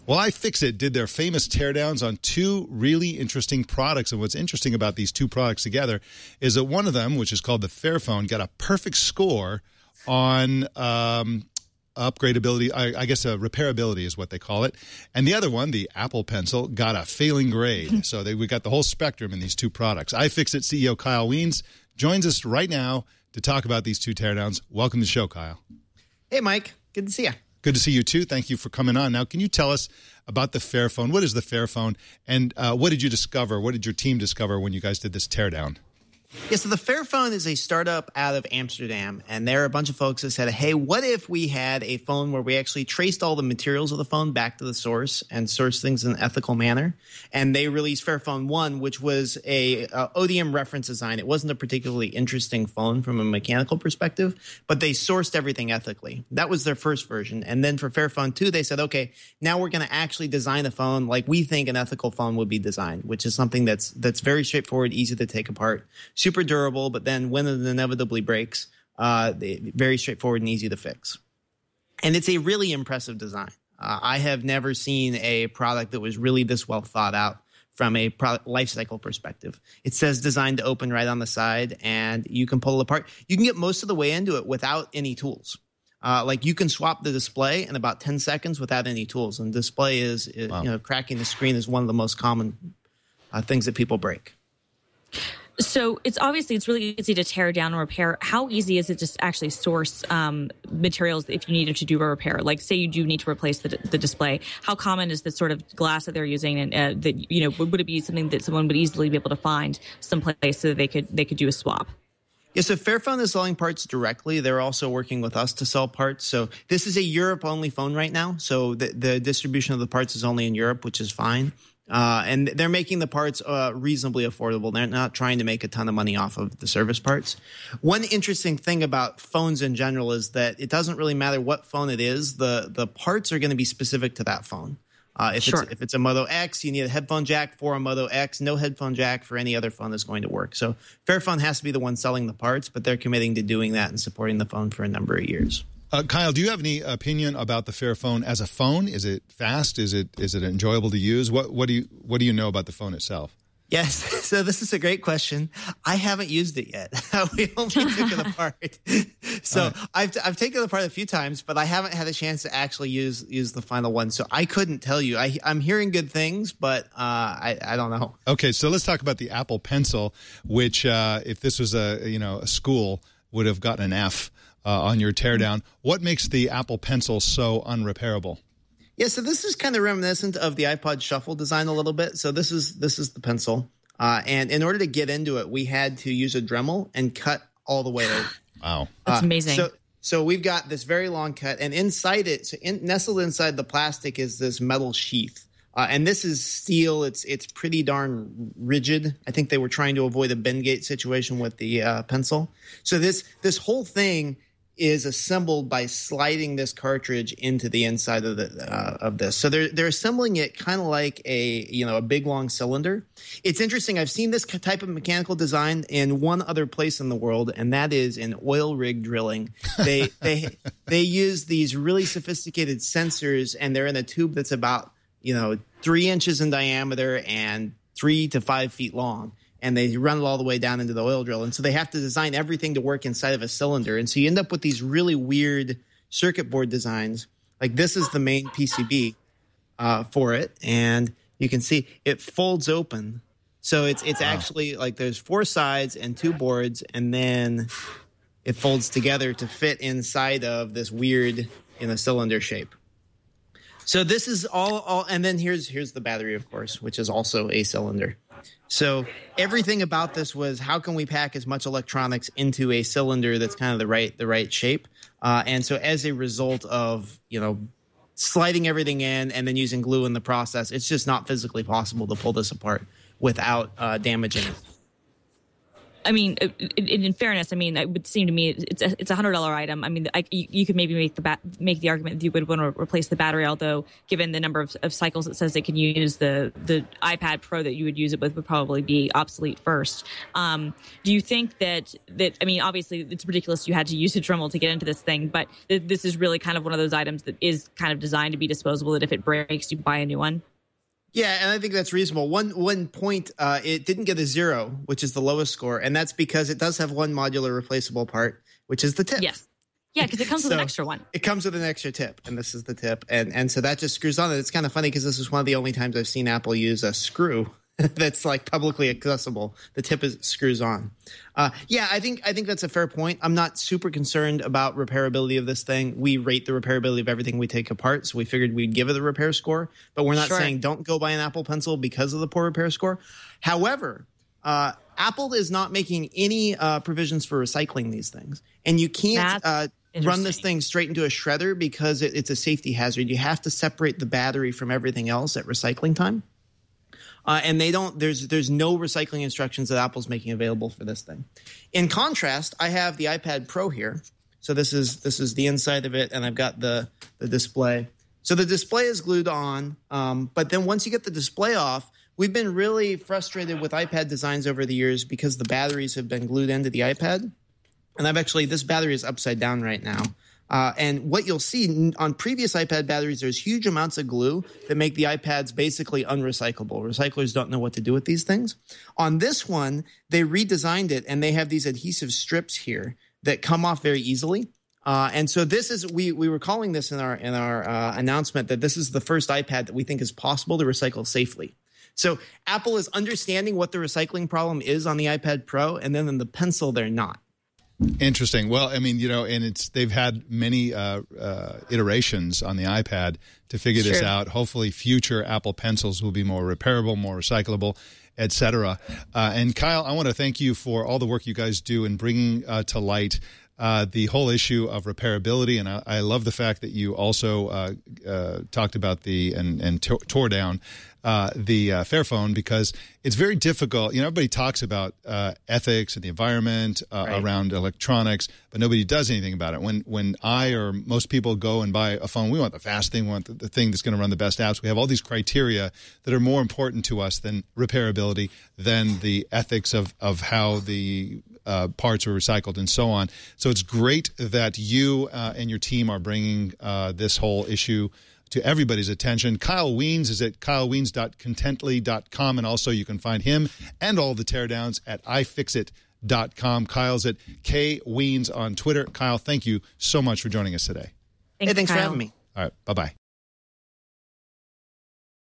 Well, iFixit did their famous teardowns on two really interesting products. And what's interesting about these two products together is that one of them, which is called the Fairphone, got a perfect score on upgradability, I guess repairability is what they call it. And the other one, the Apple Pencil, got a failing grade. So we got the whole spectrum in these two products. iFixit CEO Kyle Wiens joins us right now to talk about these two teardowns. Welcome to the show, Kyle. Hey, Mike. Good to see you. Good to see you, too. Thank you for coming on. Now, can you tell us about the Fairphone? What is the Fairphone? And what did you discover? What did your team discover when you guys did this teardown? Yeah, so the Fairphone is a startup out of Amsterdam, and there are a bunch of folks that said, hey, what if we had a phone where we actually traced all the materials of the phone back to the source and sourced things in an ethical manner? And they released Fairphone 1, which was a ODM reference design. It wasn't a particularly interesting phone from a mechanical perspective, but they sourced everything ethically. That was their first version. And then for Fairphone 2, they said, okay, now we're going to actually design a phone like we think an ethical phone would be designed, which is something that's very straightforward, easy to take apart, super durable, but then when it inevitably breaks, very straightforward and easy to fix. And it's a really impressive design. I have never seen a product that was really this well thought out from a product life cycle perspective. It says designed to open right on the side, and you can pull it apart. You can get most of the way into it without any tools. Like you can swap the display in about 10 seconds without any tools. And display is wow. Cracking the screen is one of the most common things that people break. So it's really easy to tear down and repair. How easy is it to just actually source materials if you needed to do a repair? Like, say you do need to replace the display. How common is the sort of glass that they're using, and would it be something that someone would easily be able to find someplace so that they could do a swap? Yeah, so Fairphone is selling parts directly. They're also working with us to sell parts. So this is a Europe-only phone right now. So the distribution of the parts is only in Europe, which is fine. And they're making the parts reasonably affordable. They're not trying to make a ton of money off of the service parts. One interesting thing about phones in general is that it doesn't really matter what phone it is. The parts are going to be specific to that phone. If it's a Moto X, you need a headphone jack for a Moto X. No headphone jack for any other phone that's going to work. So Fairphone has to be the one selling the parts, but they're committing to doing that and supporting the phone for a number of years. Kyle, do you have any opinion about the Fairphone as a phone? Is it fast? Is it enjoyable to use? What do you know about the phone itself? Yes, so this is a great question. I haven't used it yet. We only took it apart. So I've taken it apart a few times, but I haven't had a chance to actually use the final one. So I couldn't tell you. I'm hearing good things, but I don't know. Okay, so let's talk about the Apple Pencil, which if this was a school would have gotten an F. On your teardown. What makes the Apple Pencil so unrepairable? Yeah, so this is kind of reminiscent of the iPod Shuffle design a little bit. So this is the Pencil. And in order to get into it, we had to use a Dremel and cut all the way over. Wow. That's amazing. So we've got this very long cut, and inside it, nestled inside the plastic is this metal sheath. And this is steel. It's pretty darn rigid. I think they were trying to avoid a Bendgate situation with the Pencil. So this whole thing is assembled by sliding this cartridge into the inside of this. So they're assembling it kind of like a big long cylinder. It's interesting. I've seen this type of mechanical design in one other place in the world, and that is in oil rig drilling. They use these really sophisticated sensors, and they're in a tube that's about 3 inches in diameter and 3 to 5 feet long. And they run it all the way down into the oil drill. And so they have to design everything to work inside of a cylinder. And so you end up with these really weird circuit board designs. Like this is the main PCB for it. And you can see it folds open. So it's actually like there's 4 sides and 2 boards. And then it folds together to fit inside of this weird cylinder shape. So this is all, and then here's the battery, of course, which is also a cylinder. So everything about this was how can we pack as much electronics into a cylinder that's kind of the right shape. And so as a result of sliding everything in and then using glue in the process, it's just not physically possible to pull this apart without damaging it. I mean, in fairness, I mean, it would seem to me it's a $100 item. I mean, you could maybe make the argument that you would want to replace the battery, although given the number of cycles it says it can use, the iPad Pro that you would use it with would probably be obsolete first. Do you think that I mean, obviously it's ridiculous you had to use a Dremel to get into this thing, but this is really kind of one of those items that is kind of designed to be disposable, that if it breaks, you buy a new one? Yeah, and I think that's reasonable. One point, it didn't get a 0, which is the lowest score, and that's because it does have one modular replaceable part, which is the tip. Yes. Yeah, because it comes with an extra one. It comes with an extra tip, and this is the tip. And so that just screws on it. It's kind of funny because this is one of the only times I've seen Apple use a screw that's like publicly accessible. The tip screws on. Yeah, I think that's a fair point. I'm not super concerned about repairability of this thing. We rate the repairability of everything we take apart, so we figured we'd give it a repair score. But we're not saying don't go buy an Apple Pencil because of the poor repair score. However, Apple is not making any provisions for recycling these things, and you can't run this thing straight into a shredder because it's a safety hazard. You have to separate the battery from everything else at recycling time. And they don't. There's no recycling instructions that Apple's making available for this thing. In contrast, I have the iPad Pro here. So this is the inside of it, and I've got the display. So the display is glued on, but then once you get the display off, we've been really frustrated with iPad designs over the years because the batteries have been glued into the iPad. And this battery is upside down right now. And what you'll see on previous iPad batteries, there's huge amounts of glue that make the iPads basically unrecyclable. Recyclers don't know what to do with these things. On this one, they redesigned it, and they have these adhesive strips here that come off very easily. And so this is we were calling this in our announcement that this is the first iPad that we think is possible to recycle safely. So Apple is understanding what the recycling problem is on the iPad Pro, and then in the Pencil, they're not. Interesting. Well, I mean, and they've had many iterations on the iPad to figure this out. Hopefully, future Apple Pencils will be more repairable, more recyclable, etc. And Kyle, I want to thank you for all the work you guys do in bringing to light the whole issue of repairability. And I love the fact that you also talked about and tore down the Fairphone, because it's very difficult. Everybody talks about ethics and the environment around electronics, but nobody does anything about it. When I or most people go and buy a phone, we want the fast thing, we want the thing that's going to run the best apps. We have all these criteria that are more important to us than repairability, than the ethics of how the parts are recycled and so on. So it's great that you and your team are bringing this whole issue to everybody's attention. Kyle Wiens is at kylewiens.contently.com, and also you can find him and all the teardowns at ifixit.com. Kyle's at kwiens on Twitter. Kyle, thank you so much for joining us today. Thanks for having me. All right, bye-bye.